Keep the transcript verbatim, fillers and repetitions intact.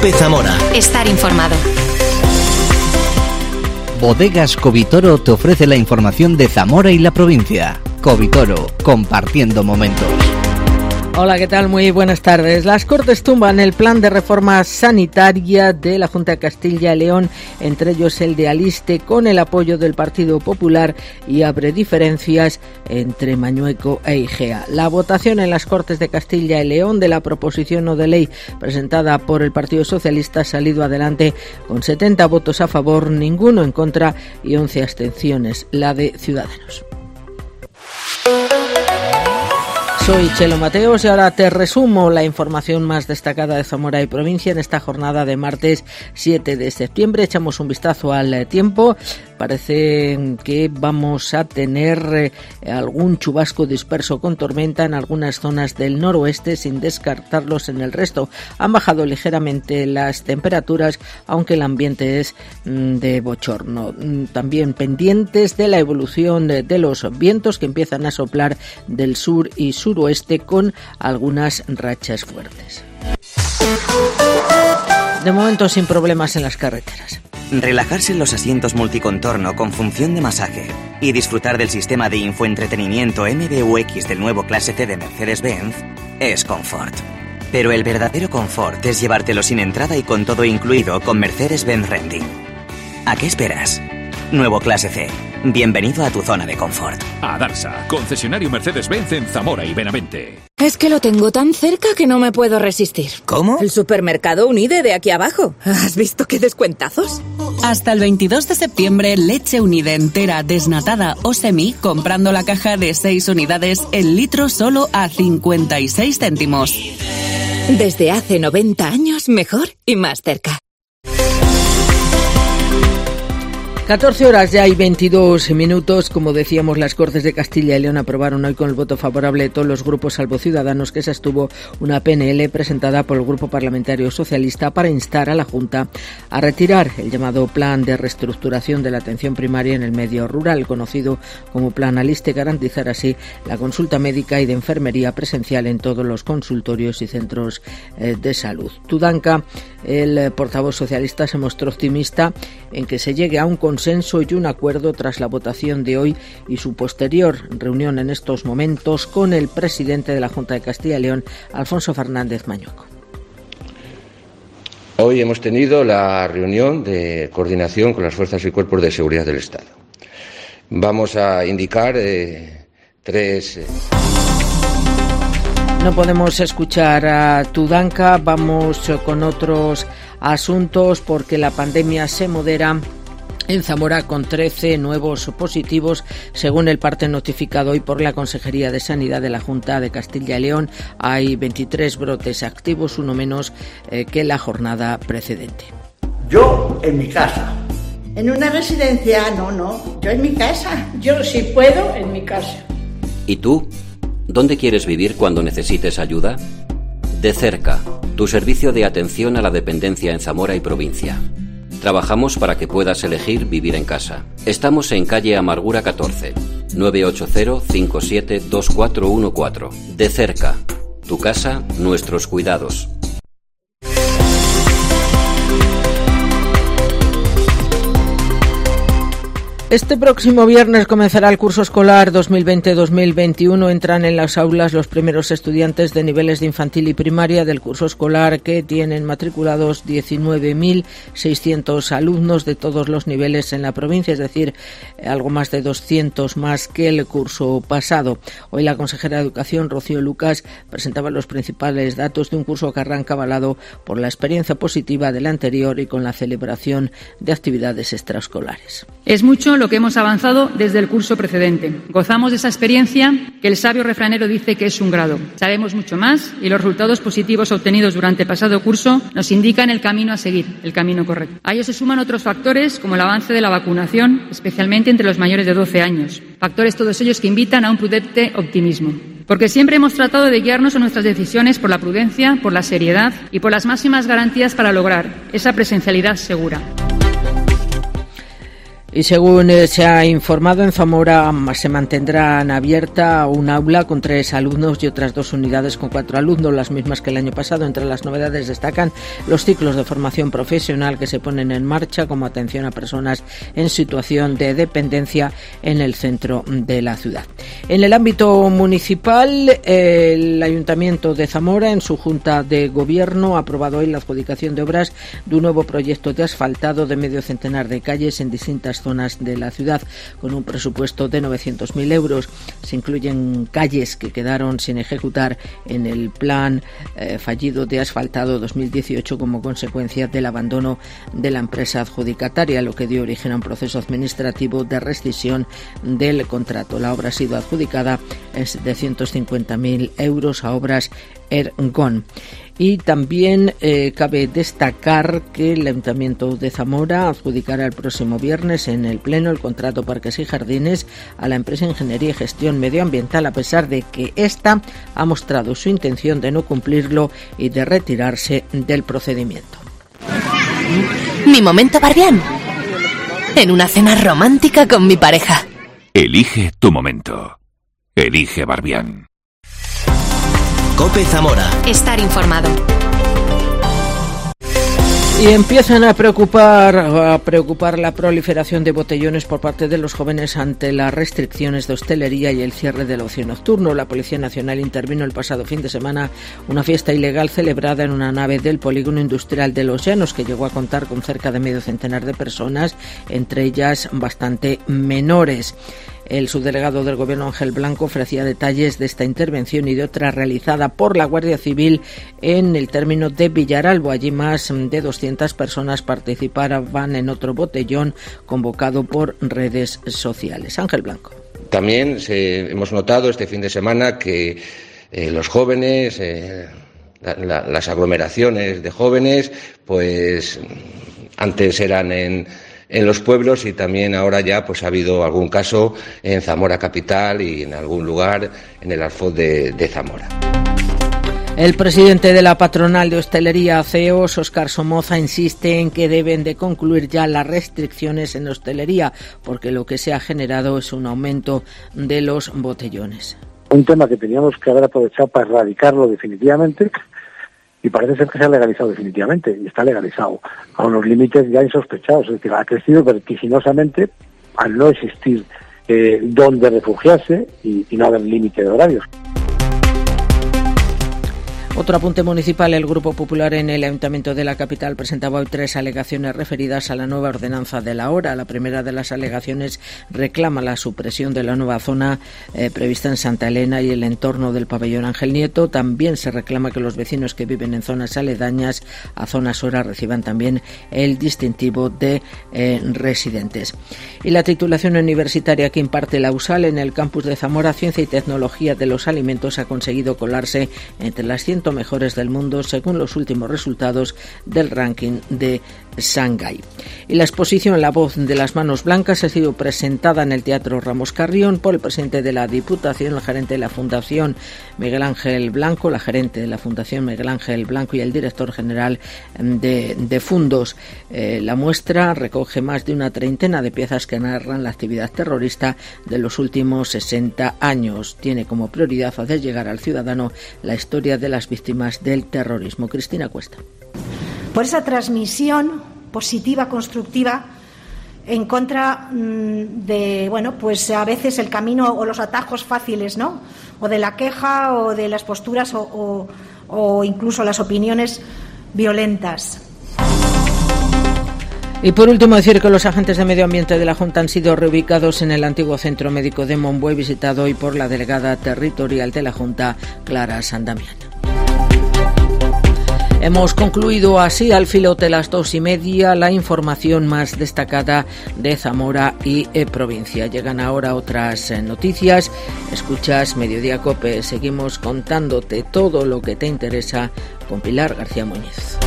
Cope Zamora. Estar informado. Bodegas Covitoro te ofrece la información de Zamora y la provincia. Covitoro, compartiendo momentos. Hola, ¿qué tal? Muy buenas tardes. Las Cortes tumban el plan de reforma sanitaria de la Junta de Castilla y León, entre ellos el de Aliste, con el apoyo del Partido Popular, y abre diferencias entre Mañueco e Igea. La votación en las Cortes de Castilla y León de la proposición no de ley presentada por el Partido Socialista ha salido adelante con setenta votos a favor, ninguno en contra y once abstenciones, la de Ciudadanos. Soy Chelo Mateos y ahora te resumo la información más destacada de Zamora y provincia en esta jornada de martes siete de septiembre. Echamos un vistazo al tiempo. Parece que vamos a tener eh, algún chubasco disperso con tormenta en algunas zonas del noroeste, sin descartarlos en el resto. Han bajado ligeramente las temperaturas, aunque el ambiente es mm, de bochorno. También pendientes de la evolución de, de los vientos, que empiezan a soplar del sur y suroeste con algunas rachas fuertes. De momento sin problemas en las carreteras. Relajarse en los asientos multicontorno con función de masaje y disfrutar del sistema de infoentretenimiento M B U X del nuevo Clase C de Mercedes-Benz es confort. Pero el verdadero confort es llevártelo sin entrada y con todo incluido con Mercedes-Benz Renting. ¿A qué esperas? Nuevo Clase C. Bienvenido a tu zona de confort. A Darsa, concesionario Mercedes-Benz en Zamora y Benavente. Es que lo tengo tan cerca que no me puedo resistir. ¿Cómo? El supermercado Unide de aquí abajo. ¿Has visto qué descuentazos? Hasta el veintidós de septiembre, leche Unide entera, desnatada o semi, comprando la caja de seis unidades, el litro solo a cincuenta y seis céntimos. Desde hace noventa años, mejor y más cerca. catorce horas ya y veintidós minutos. Como decíamos, las Cortes de Castilla y León aprobaron hoy con el voto favorable de todos los grupos salvo Ciudadanos que se abstuvo una P N L presentada por el Grupo Parlamentario Socialista para instar a la Junta a retirar el llamado Plan de Reestructuración de la Atención Primaria en el Medio Rural, conocido como Plan Aliste, garantizar así la consulta médica y de enfermería presencial en todos los consultorios y centros eh, de salud. Tudanca, el portavoz socialista, se mostró optimista en que se llegue a un consenso y un acuerdo tras la votación de hoy y su posterior reunión en estos momentos con el presidente de la Junta de Castilla y León, Alfonso Fernández Mañueco. Hoy hemos tenido la reunión de coordinación con las fuerzas y cuerpos de seguridad del Estado. Vamos a indicar eh, tres... Eh... No podemos escuchar a Tudanca, vamos con otros asuntos porque la pandemia se modera en Zamora con trece nuevos positivos, según el parte notificado hoy por la Consejería de Sanidad de la Junta de Castilla y León. Hay veintitrés brotes activos, uno menos eh, que la jornada precedente. Yo en mi casa. En una residencia, no, no, yo en mi casa. Yo si puedo, en mi casa. ¿Y tú? ¿Dónde quieres vivir cuando necesites ayuda? De cerca, tu servicio de atención a la dependencia en Zamora y provincia. Trabajamos para que puedas elegir vivir en casa. Estamos en calle Amargura catorce, nueve ocho cero, cinco siete, dos cuatro uno cuatro. De cerca, tu casa, nuestros cuidados. Este próximo viernes comenzará el curso escolar dos mil veinte dos mil veintiuno. Entran en las aulas los primeros estudiantes de niveles de infantil y primaria del curso escolar, que tienen matriculados diecinueve mil seiscientos alumnos de todos los niveles en la provincia, es decir, algo más de doscientos más que el curso pasado. Hoy la consejera de Educación, Rocío Lucas, presentaba los principales datos de un curso que arranca avalado por la experiencia positiva del anterior y con la celebración de actividades extraescolares. Es mucho lo que hemos avanzado desde el curso precedente. Gozamos de esa experiencia que el sabio refranero dice que es un grado. Sabemos mucho más y los resultados positivos obtenidos durante el pasado curso nos indican el camino a seguir, el camino correcto. A ello se suman otros factores como el avance de la vacunación, especialmente entre los mayores de doce años. Factores todos ellos que invitan a un prudente optimismo. Porque siempre hemos tratado de guiarnos en nuestras decisiones por la prudencia, por la seriedad y por las máximas garantías para lograr esa presencialidad segura. Y según eh, se ha informado, en Zamora se mantendrán abierta un aula con tres alumnos y otras dos unidades con cuatro alumnos, las mismas que el año pasado. Entre las novedades destacan los ciclos de formación profesional que se ponen en marcha, como atención a personas en situación de dependencia en el centro de la ciudad. En el ámbito municipal, el Ayuntamiento de Zamora, en su Junta de Gobierno, ha aprobado hoy la adjudicación de obras de un nuevo proyecto de asfaltado de medio centenar de calles en distintas zonas de la ciudad, con un presupuesto de novecientos mil euros. Se incluyen calles que quedaron sin ejecutar en el plan eh, fallido de asfaltado dos mil dieciocho como consecuencia del abandono de la empresa adjudicataria, lo que dio origen a un proceso administrativo de rescisión del contrato. La obra ha sido adjudicada en setecientos cincuenta mil euros a Obras Ergon. Y también eh, cabe destacar que el Ayuntamiento de Zamora adjudicará el próximo viernes en el Pleno el contrato Parques y Jardines a la empresa Ingeniería y Gestión Medioambiental, a pesar de que ésta ha mostrado su intención de no cumplirlo y de retirarse del procedimiento. Mi momento Barbián. En una cena romántica con mi pareja. Elige tu momento. Elige Barbián. COPE Zamora. Estar informado. Y empiezan a preocupar, a preocupar la proliferación de botellones por parte de los jóvenes ante las restricciones de hostelería y el cierre del ocio nocturno. La Policía Nacional intervino el pasado fin de semana una fiesta ilegal celebrada en una nave del Polígono Industrial de Los Llanos, que llegó a contar con cerca de medio centenar de personas, entre ellas bastante menores. El subdelegado del Gobierno, Ángel Blanco, ofrecía detalles de esta intervención y de otra realizada por la Guardia Civil en el término de Villaralbo. Allí más de doscientas personas participaban en otro botellón convocado por redes sociales. Ángel Blanco. También se, hemos notado este fin de semana que eh, los jóvenes, eh, la, la, las aglomeraciones de jóvenes, pues antes eran en en los pueblos y también ahora ya pues ha habido algún caso en Zamora capital y en algún lugar en el Alfoz de, de Zamora. El presidente de la patronal de hostelería ACEOS, Óscar Somoza, insiste en que deben de concluir ya las restricciones en hostelería, porque lo que se ha generado es un aumento de los botellones. Un tema que teníamos que haber aprovechado para erradicarlo definitivamente. Y parece ser que se ha legalizado definitivamente, y está legalizado a unos límites ya insospechados. Es decir, ha crecido vertiginosamente al no existir eh, dónde refugiarse y, y no haber límite de horarios. Otro apunte municipal: el Grupo Popular en el Ayuntamiento de la capital presentaba hoy tres alegaciones referidas a la nueva ordenanza de la hora. La primera de las alegaciones reclama la supresión de la nueva zona eh, prevista en Santa Elena y el entorno del pabellón Ángel Nieto. También se reclama que los vecinos que viven en zonas aledañas a zonas hora reciban también el distintivo de eh, residentes. Y la titulación universitaria que imparte la USAL en el campus de Zamora, Ciencia y Tecnología de los Alimentos, ha conseguido colarse entre las cien mejores del mundo según los últimos resultados del ranking de Shanghái. Y la exposición La voz de las manos blancas ha sido presentada en el Teatro Ramos Carrión por el presidente de la Diputación, el gerente de la Fundación Miguel Ángel Blanco, la gerente de la Fundación Miguel Ángel Blanco y el director general de, de Fundos. Eh, la muestra recoge más de una treintena de piezas que narran la actividad terrorista de los últimos sesenta años. Tiene como prioridad hacer llegar al ciudadano la historia de las víctimas del terrorismo. Cristina Cuesta. Por esa transmisión positiva, constructiva, en contra de, bueno, pues a veces el camino o los atajos fáciles, ¿no? O de la queja o de las posturas o, o, o incluso las opiniones violentas. Y por último, decir que los agentes de medio ambiente de la Junta han sido reubicados en el antiguo centro médico de Monbuey, visitado hoy por la delegada territorial de la Junta, Clara Sandamián. Hemos concluido así, al filo de las dos y media, la información más destacada de Zamora y eh, provincia. Llegan ahora otras eh, noticias. Escuchas Mediodía COPE. Seguimos contándote todo lo que te interesa con Pilar García Muñiz.